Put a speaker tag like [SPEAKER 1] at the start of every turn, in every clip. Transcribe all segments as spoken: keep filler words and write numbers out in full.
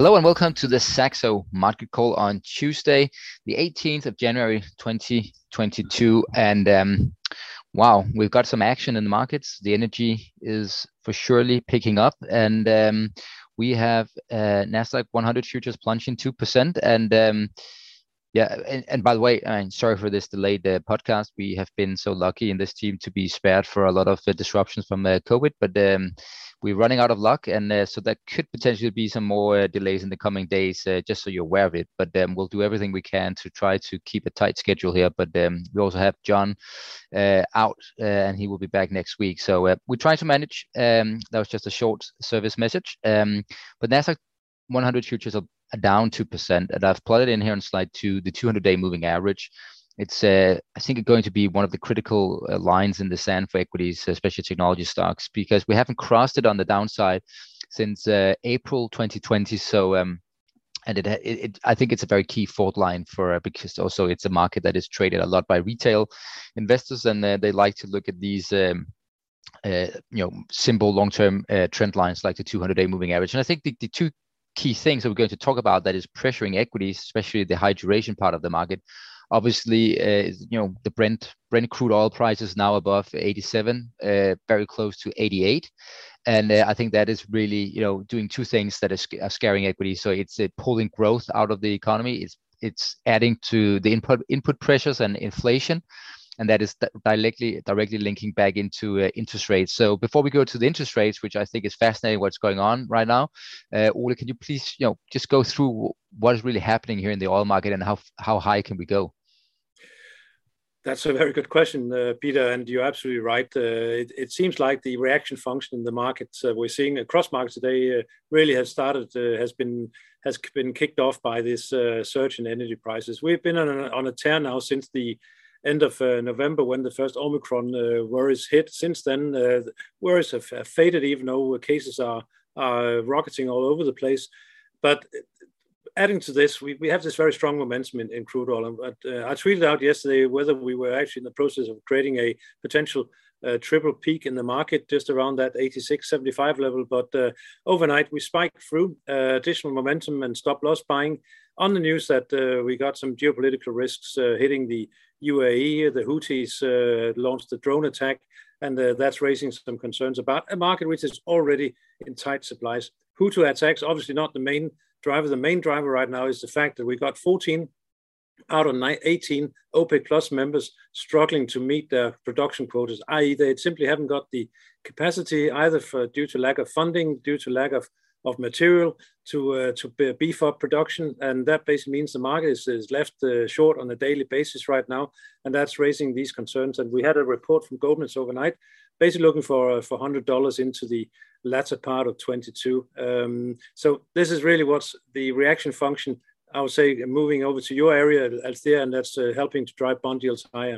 [SPEAKER 1] Hello and welcome to the Saxo Market Call on Tuesday, the eighteenth of January, twenty twenty-two. And um, wow, we've got some action in the markets. The energy is for surely picking up, and um, we have uh, Nasdaq one hundred futures plunging two percent. And um, yeah, and, and by the way, I'm sorry for this delayed uh, podcast. We have been so lucky in this team to be spared for a lot of uh, disruptions from uh, COVID, but um, we're running out of luck, and uh, so there could potentially be some more uh, delays in the coming days, uh, just so you're aware of it. But um, we'll do everything we can to try to keep a tight schedule here. But um, we also have John uh, out, uh, and he will be back next week. So uh, we're trying to manage. Um, that was just a short service message. Um, but Nasdaq one hundred futures are down two percent, and I've plotted in here on slide two the two hundred day moving average. It's, uh, I think, going to be one of the critical uh, lines in the sand for equities, especially technology stocks, because we haven't crossed it on the downside since uh, April twenty twenty. So, um, and it, it, it, I think it's a very key fault line for uh, because also it's a market that is traded a lot by retail investors, and uh, they like to look at these. Um, uh, you know, simple long-term uh, trend lines like the two hundred day moving average. And I think the, the two key things that we're going to talk about that is pressuring equities, especially the high duration part of the market. Obviously, uh, you know, the Brent Brent crude oil price is now above eighty-seven, uh, very close to eighty-eight, and uh, I think that is really, you know, doing two things that are, sc- are scaring equities. So it's uh, pulling growth out of the economy. It's it's adding to the input input pressures and inflation, and that is directly directly linking back into uh, interest rates. So before we go to the interest rates, which I think is fascinating, what's going on right now, uh, Ole, can you please, you know, just go through what is really happening here in the oil market and how how high can we go?
[SPEAKER 2] That's a very good question, uh, Peter, and you're absolutely right. Uh, it, it seems like the reaction function in the markets uh, we're seeing across markets today uh, really has started, uh, has been has been kicked off by this uh, surge in energy prices. We've been on a, on a tear now since the end of uh, November, when the first Omicron uh, worries hit. Since then, uh, worries have, have faded, even though cases are, are rocketing all over the place. But adding to this, we, we have this very strong momentum in, in crude oil. But uh, I tweeted out yesterday whether we were actually in the process of creating a potential uh, triple peak in the market, just around that eighty-six seventy-five level. But uh, overnight, we spiked through uh, additional momentum and stop loss buying on the news that uh, we got some geopolitical risks uh, hitting the U A E. The Houthis uh, launched a drone attack, and uh, that's raising some concerns about a market which is already in tight supplies. Houthi attacks, obviously not the main driver. The main driver right now is the fact that we got fourteen out of eighteen OPEC plus members struggling to meet their production quotas, that is they simply haven't got the capacity, either for due to lack of funding, due to lack of, of material to uh, to beef up production. And that basically means the market is, is left uh, short on a daily basis right now. And that's raising these concerns. And we had a report from Goldman's overnight, basically looking for, uh, for one hundred dollars into the latter part of twenty-two. Um, so this is really what's the reaction function, I would say, moving over to your area, Althea, and that's uh, helping to drive bond yields higher.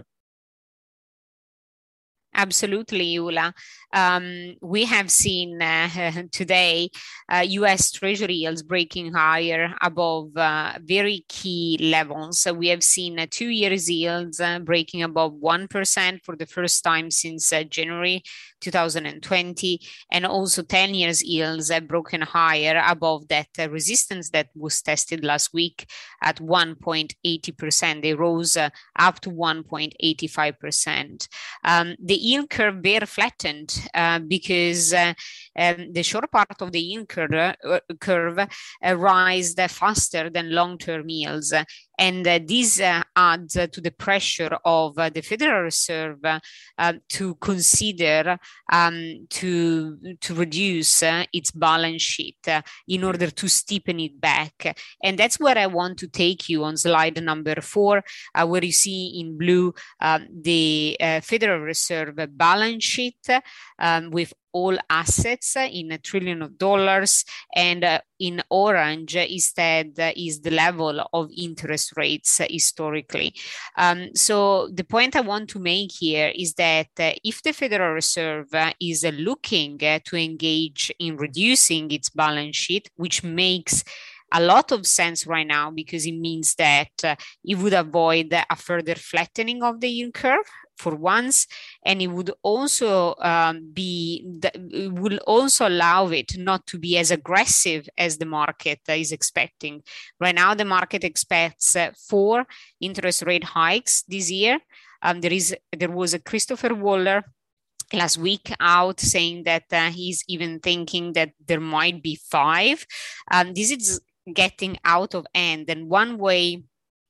[SPEAKER 3] Absolutely, Ola. Um, we have seen uh, today uh, U S Treasury yields breaking higher above uh, very key levels. So we have seen uh, two years yields uh, breaking above one percent for the first time since uh, January two thousand twenty, and also ten years yields have broken higher above that uh, resistance that was tested last week at one point eight zero percent. They rose uh, up to one point eight five percent. Um, the yield curve very flattened uh, because uh, um, the short part of the yield curve, uh, curve uh, rise faster than long-term yields. And uh, this uh, adds uh, to the pressure of uh, the Federal Reserve uh, uh, to consider um, to, to reduce uh, its balance sheet uh, in order to steepen it back. And that's where I want to take you on slide number four, uh, where you see in blue um, the uh, Federal Reserve balance sheet um, with all assets in a trillion of dollars, and uh, in orange instead uh, is the level of interest rates uh, historically. Um, so the point I want to make here is that uh, if the Federal Reserve uh, is uh, looking uh, to engage in reducing its balance sheet, which makes a lot of sense right now, because it means that uh, it would avoid a further flattening of the yield curve for once, and it would also um, be it will also allow it not to be as aggressive as the market is expecting. Right now, the market expects uh, four interest rate hikes this year. Um, there is there was a Christopher Waller last week out saying that uh, he's even thinking that there might be five. Um, this is getting out of hand, and one way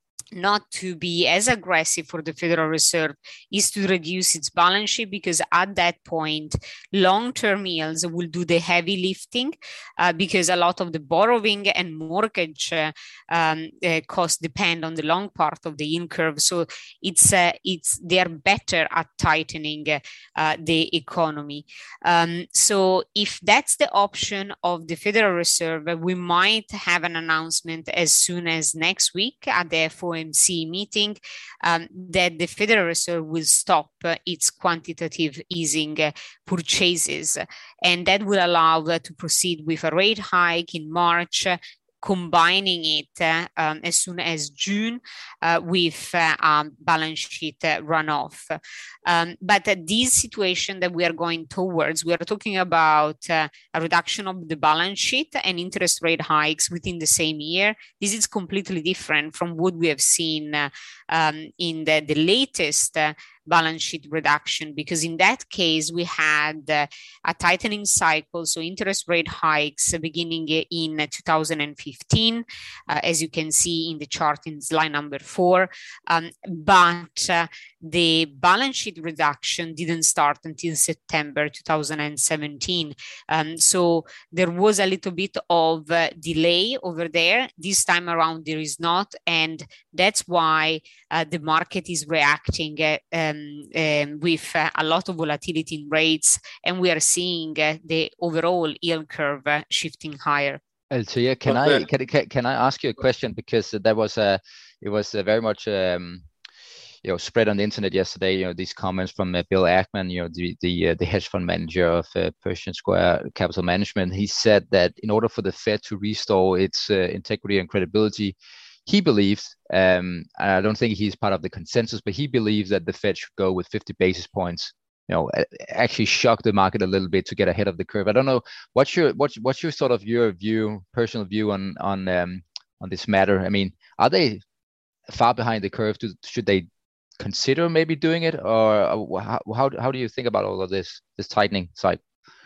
[SPEAKER 3] not to be as aggressive for the Federal Reserve is to reduce its balance sheet, because at that point, long-term yields will do the heavy lifting uh, because a lot of the borrowing and mortgage uh, um, uh, costs depend on the long part of the yield curve. So it's uh, it's they're better at tightening uh, the economy. Um, so if that's the option of the Federal Reserve, we might have an announcement as soon as next week at the F O M C meeting um, that the Federal Reserve will stop uh, its quantitative easing uh, purchases, and that will allow uh, to proceed with a rate hike in March, uh, combining it uh, um, as soon as June uh, with uh, um, balance sheet uh, runoff. Um, but uh, this situation that we are going towards, we are talking about uh, a reduction of the balance sheet and interest rate hikes within the same year. This is completely different from what we have seen uh, um, in the, the latest uh, balance sheet reduction, because in that case we had uh, a tightening cycle, so interest rate hikes beginning in two thousand fifteen, uh, as you can see in the chart in slide number four, um, but uh, the balance sheet reduction didn't start until September two thousand seventeen. Um, so there was a little bit of uh, delay over there. This time around there is not, and that's why uh, the market is reacting uh, um, um, with uh, a lot of volatility in rates, and we are seeing uh, the overall yield curve uh, shifting higher.
[SPEAKER 1] Althea, can I can, can can I ask you a question, because that was a it was a very much um, you know spread on the internet yesterday. You know, these comments from uh, Bill Ackman, you know, the the uh, the hedge fund manager of uh, Pershing Square Capital Management. He said that in order for the Fed to restore its uh, integrity and credibility, he believes, um, and I don't think he's part of the consensus, but he believes that the Fed should go with fifty basis points. You know, actually shock the market a little bit to get ahead of the curve. I don't know, what's your what's what's your sort of your view, personal view on on um, on this matter? I mean, are they far behind the curve? To, should they consider maybe doing it, or how how how do you think about all of this this tightening side?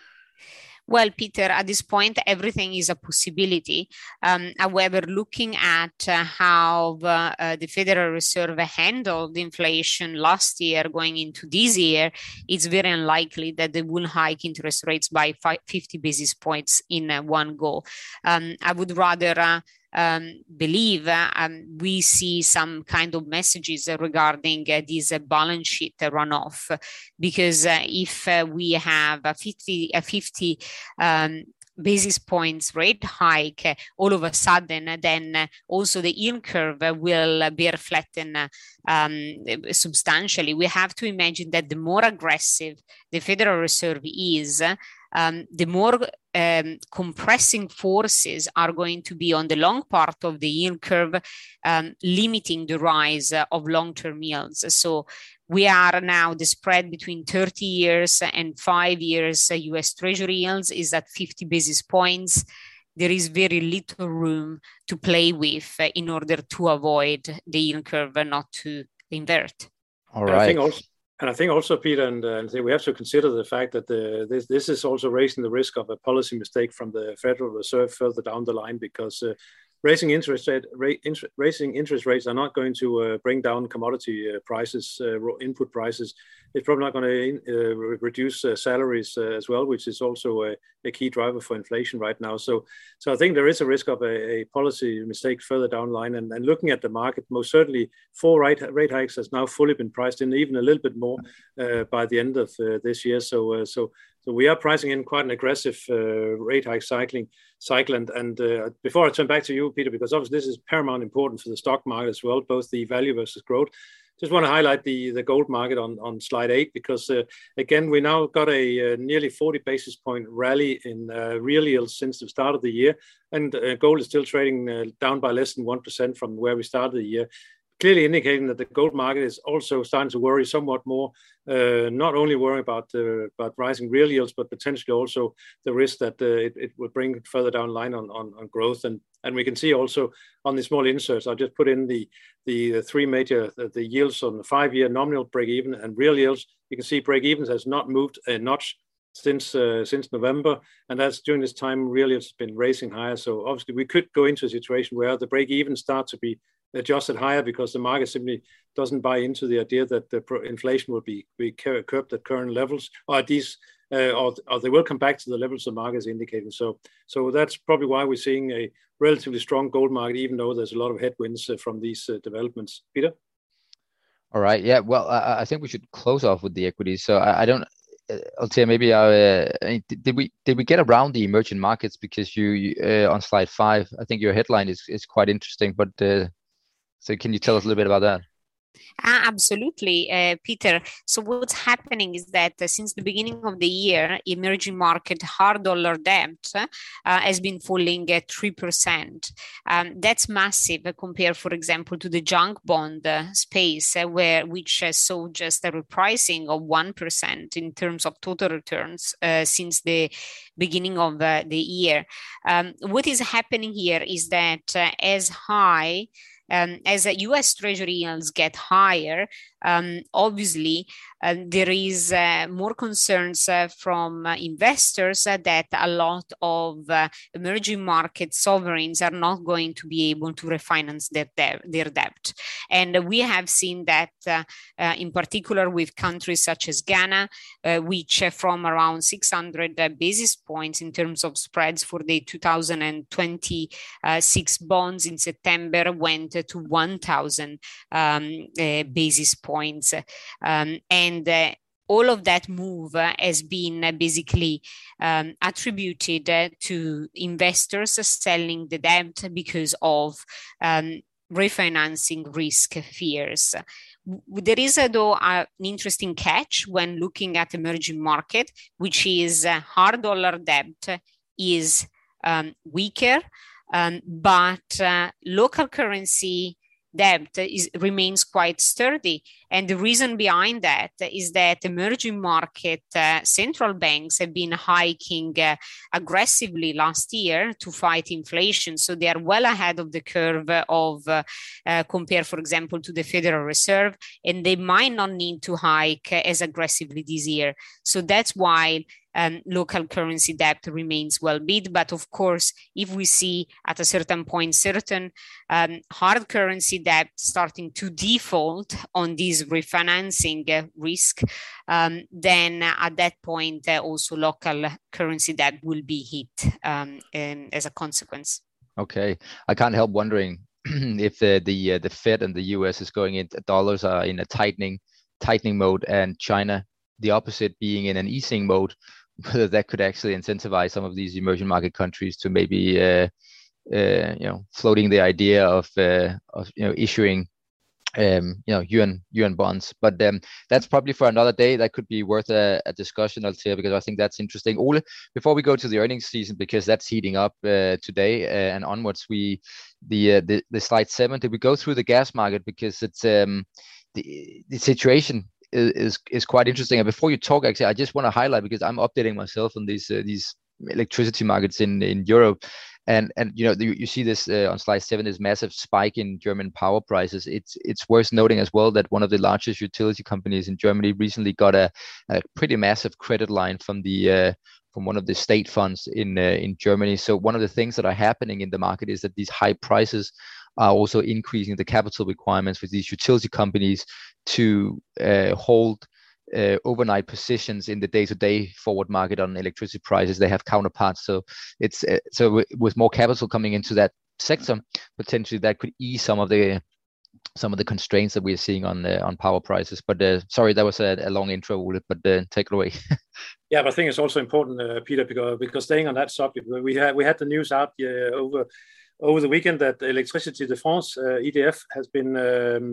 [SPEAKER 3] Well, Peter, at this point, everything is a possibility. Um, however, looking at uh, how uh, uh, the Federal Reserve handled inflation last year going into this year, it's very unlikely that they will hike interest rates by fifty basis points in uh, one go. Um, I would rather uh, Um, believe uh, um, we see some kind of messages uh, regarding uh, this uh, balance sheet uh, runoff, because uh, if uh, we have a fifty, a fifty um, basis points rate hike uh, all of a sudden, uh, then uh, also the yield curve uh, will uh, be flattened uh, um, substantially. We have to imagine that the more aggressive the Federal Reserve is, uh, Um, the more um, compressing forces are going to be on the long part of the yield curve, um, limiting the rise uh, of long-term yields. So we are now, the spread between thirty years and five years uh, U S Treasury yields is at fifty basis points. There is very little room to play with uh, in order to avoid the yield curve not to invert.
[SPEAKER 2] All right. I think also And I think also, Peter, and, uh, and we have to consider the fact that the, this this is also raising the risk of a policy mistake from the Federal Reserve further down the line, because uh, raising interest rate, rate inter, raising interest rates are not going to uh, bring down commodity uh, prices, uh, input prices. It's probably not going to uh, reduce uh, salaries uh, as well, which is also a, a key driver for inflation right now. So, so I think there is a risk of a, a policy mistake further down the line. And, and looking at the market, most certainly four rate, rate hikes has now fully been priced in, even a little bit more uh, by the end of uh, this year. So, uh, so, so we are pricing in quite an aggressive uh, rate hike cycling cycle. And, and uh, before I turn back to you, Peter, because obviously this is paramount important for the stock market as well, both the value versus growth. just want to highlight the, the gold market on, on slide eight, because uh, again, we now got a uh, nearly forty basis point rally in uh, real yields since the start of the year. And uh, gold is still trading uh, down by less than one percent from where we started the year, clearly indicating that the gold market is also starting to worry somewhat more, uh, not only worrying about uh, about rising real yields, but potentially also the risk that uh, it, it will bring further down the line on, on, on growth. And and we can see also on the small inserts, I'll just put in the, the, the three major, the, the yields on the five-year nominal break-even and real yields. You can see break-evens has not moved a notch since uh, since November, and that's during this time real yields have been racing higher. So obviously we could go into a situation where the break-even start to be adjusted higher because the market simply doesn't buy into the idea that the inflation will be, be curbed at current levels, or at these, uh, or, or they will come back to the levels the market is indicating. So, so that's probably why we're seeing a relatively strong gold market, even though there's a lot of headwinds uh, from these uh, developments. Peter?
[SPEAKER 1] All right. Yeah. Well, I, I think we should close off with the equities. So I, I don't. I'll tell you, maybe uh, did we did we get around the emerging markets, because you, you uh, on slide five, I think your headline is is quite interesting, but. Uh, So can you tell us a little bit about that?
[SPEAKER 3] Uh, absolutely, uh, Peter. So what's happening is that uh, since the beginning of the year, emerging market hard dollar debt uh, has been falling at three percent. Um, that's massive uh, compared, for example, to the junk bond uh, space, uh, where which uh, saw just a repricing of one percent in terms of total returns uh, since the beginning of uh, the year. Um, what is happening here is that uh, as high Um, as uh, U S Treasury yields get higher, um, obviously uh, there is uh, more concerns uh, from uh, investors uh, that a lot of uh, emerging market sovereigns are not going to be able to refinance their, de- their debt. And uh, we have seen that uh, uh, in particular with countries such as Ghana, uh, which uh, from around six hundred uh, basis points in terms of spreads for the two thousand twenty-six bonds in September went to one thousand um, uh, basis points. Um, and uh, all of that move uh, has been uh, basically um, attributed uh, to investors selling the debt because of um, refinancing risk fears. There is, uh, though, uh, an interesting catch when looking at emerging market, which is uh, hard dollar debt is um, weaker, um, but uh, local currency debt is, remains quite sturdy. And the reason behind that is that emerging market uh, central banks have been hiking uh, aggressively last year to fight inflation. So they are well ahead of the curve of uh, uh, compared, for example, to the Federal Reserve, and they might not need to hike as aggressively this year. So that's why Um, local currency debt remains well bid. But of course, if we see at a certain point certain um, hard currency debt starting to default on this refinancing uh, risk, um, then at that point uh, also local currency debt will be hit um, and as a consequence.
[SPEAKER 1] Okay, I can't help wondering if the the uh, the Fed and the U S is going into dollars are in a tightening tightening mode, and China the opposite, being in an easing mode, whether that could actually incentivize some of these emerging market countries to maybe, uh, uh, you know, floating the idea of, uh, of you know, issuing, um, you know, yuan yuan bonds. But um, that's probably for another day. That could be worth a, a discussion, I'll say, because I think that's interesting. Ole, before we go to the earnings season, because that's heating up uh, today uh, and onwards, we the, uh, the the slide seven. Did we go through the gas market, because it's um, the the situation is is quite interesting. And before you talk, actually, I just want to highlight, because I'm updating myself on these uh, these electricity markets in in Europe, and and you know you, you see this uh, on slide seven, this massive spike in German power prices. It's it's worth noting as well that one of the largest utility companies in Germany recently got a, a pretty massive credit line from the uh, from one of the state funds in uh, in Germany. So one of the things that are happening in the market is that these high prices are also increasing the capital requirements for these utility companies to uh, hold uh, overnight positions in the day-to-day forward market on electricity prices. They have counterparts, so it's uh, so w- with more capital coming into that sector, potentially that could ease some of the some of the constraints that we're seeing on uh, on power prices. But uh, sorry, that was a, a long intro, Ole, but uh, take it away.
[SPEAKER 2] Yeah, but I think it's also important, uh, Peter, because because staying on that subject, we had we had the news out uh, over. over the weekend that Electricity de France, uh, E D F, has been um,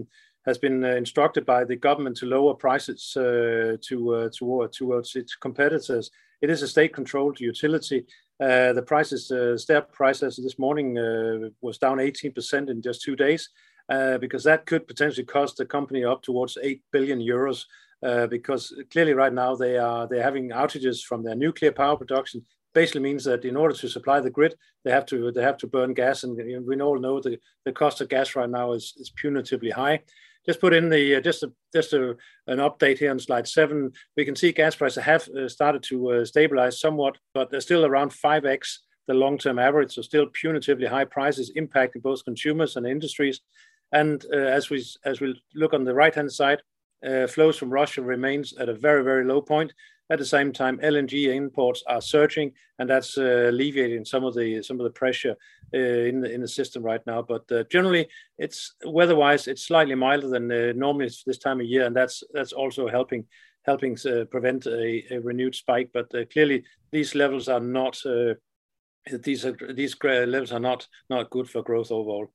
[SPEAKER 2] has been uh, instructed by the government to lower prices uh, to uh, toward, towards its competitors. It is a state-controlled utility. Uh, the prices, uh, step prices this morning uh, was down eighteen percent in just two days, uh, because that could potentially cost the company up towards eight billion euros. Uh, because clearly right now they are they're having outages from their nuclear power production. Basically means that in order to supply the grid, they have to they have to burn gas, and you know, we all know the, the cost of gas right now is, is punitively high. Just put in the uh, just a, just a, an update here on slide seven. We can see gas prices have uh, started to uh, stabilize somewhat, but they're still around five x the long-term average. So still punitively high prices impacting both consumers and industries. And uh, as we as we look on the right-hand side, uh, flows from Russia remains at a very very low point. At the same time, L N G imports are surging, and that's uh, alleviating some of the some of the pressure uh, in the in the system right now. But uh, generally, it's weather-wise, it's slightly milder than uh, normally this time of year, and that's that's also helping helping uh, prevent a, a renewed spike. But uh, clearly, these levels are not uh, these are, these levels are not not good for growth overall.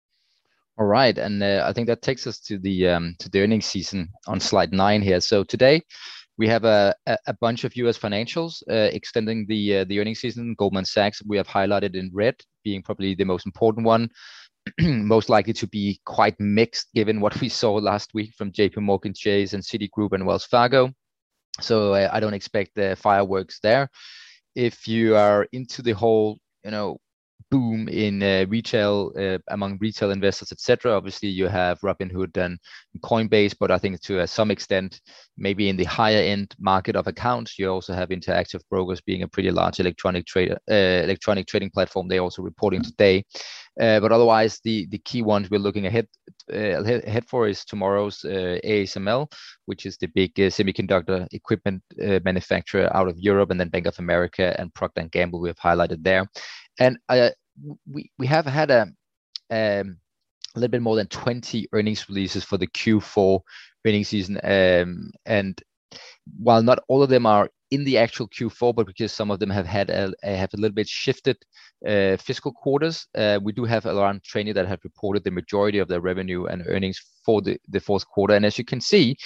[SPEAKER 1] All right, and uh, I think that takes us to the um, to the earnings season on slide nine here. So today, we have a, a bunch of U S financials uh, extending the uh, the earnings season. Goldman Sachs, we have highlighted in red, being probably the most important one, most likely to be quite mixed given what we saw last week from J P Morgan Chase and Citigroup and Wells Fargo. So uh, I don't expect the fireworks there. If you are into the whole, you know, boom in uh, retail uh, among retail investors, et cetera. Obviously, you have Robinhood and Coinbase, but I think to uh, some extent, maybe in the higher end market of accounts, you also have Interactive Brokers being a pretty large electronic trader, uh, electronic trading platform. They're also reporting today. Uh, but otherwise, the the key ones we're looking ahead uh, ahead for is tomorrow's uh, A S M L, which is the big uh, semiconductor equipment uh, manufacturer out of Europe, and then Bank of America and Procter and Gamble we have highlighted there. And uh, we we have had a um, a little bit more than twenty earnings releases for the Q four earnings season, um, and while not all of them are in the actual Q four, but because some of them have had a, have a little bit shifted uh, fiscal quarters, uh, we do have around twenty that have reported the majority of their revenue and earnings for the, the fourth quarter. And as you can see,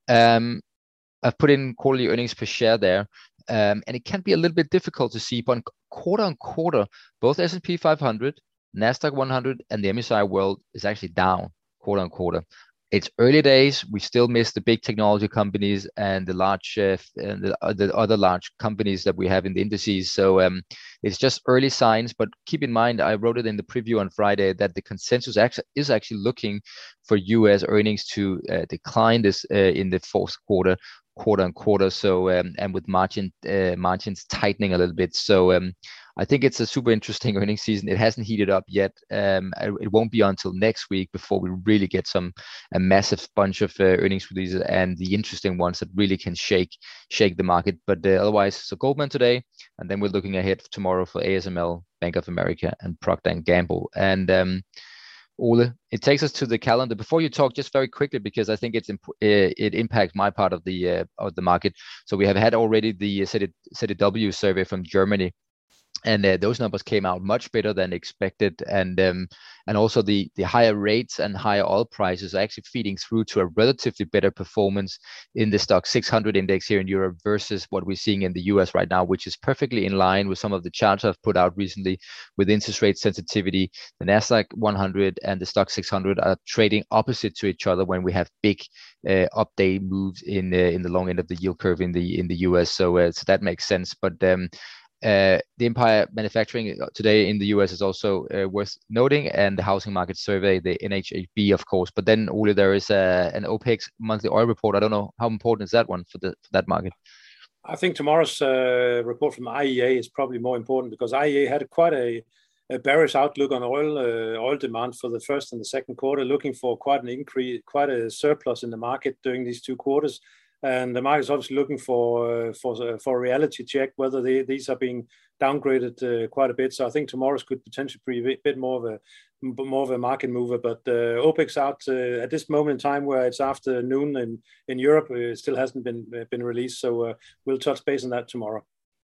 [SPEAKER 1] um, I've put in quarterly earnings per share there. Um, and it can be a little bit difficult to see, but quarter on quarter, both S and P five hundred, NASDAQ one hundred, and the M S C I World is actually down quarter on quarter. It's early days. We still miss the big technology companies and the large uh, and the, uh, the other large companies that we have in the indices. So um, it's just early signs. But keep in mind, I wrote it in the preview on Friday that the consensus actually is actually looking for U S earnings to uh, decline this uh, in the fourth quarter. quarter on quarter, so um, and with margin uh, margins tightening a little bit. So um, I think it's a super interesting earnings season. It hasn't heated up yet. Um, it won't be until next week before we really get some a massive bunch of uh, earnings releases and the interesting ones that really can shake shake the market. But uh, otherwise, so Goldman today, and then we're looking ahead tomorrow for A S M L, Bank of America, and Procter and Gamble. And um, Ole, it takes us to the calendar. Before you talk, just very quickly, because I think it's imp- it impacts my part of the uh, of the market. So we have had already the C D W survey from Germany, and uh, those numbers came out much better than expected. And um, and also the the higher rates and higher oil prices are actually feeding through to a relatively better performance in the stock six hundred index here in Europe versus what we're seeing in the U S right now, which is perfectly in line with some of the charts I've put out recently with interest rate sensitivity. The NASDAQ one hundred and the stock six hundred are trading opposite to each other when we have big uh, update moves in uh, in the long end of the yield curve in the in the U S. So uh, so that makes sense. But um, Uh, the Empire Manufacturing today in the U S is also uh, worth noting, and the housing market survey, the N H A B, of course. But then, Ole, there is a, an OPEC monthly oil report. I don't know how important is that one for the for that market.
[SPEAKER 2] I think tomorrow's uh, report from I E A is probably more important because I E A had quite a, a bearish outlook on oil uh, oil demand for the first and the second quarter, looking for quite an increase, quite a surplus in the market during these two quarters. And the market is obviously looking for uh, for uh, for a reality check whether they, these are being downgraded uh, quite a bit. So I think tomorrow's could potentially be a bit more of a more of a market mover. But uh, OPEC's out uh, at this moment in time, where it's afternoon in in Europe, it still hasn't been been released. So uh, we'll touch base on that tomorrow.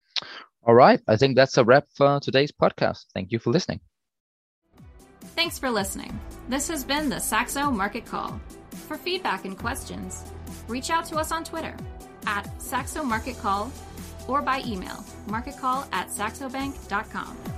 [SPEAKER 1] All right, I think that's a wrap for today's podcast. Thank you for listening.
[SPEAKER 4] Thanks for listening. This has been the Saxo Market Call. For feedback and questions, reach out to us on Twitter at Saxo Market Call or by email, marketcall at saxobank dot com.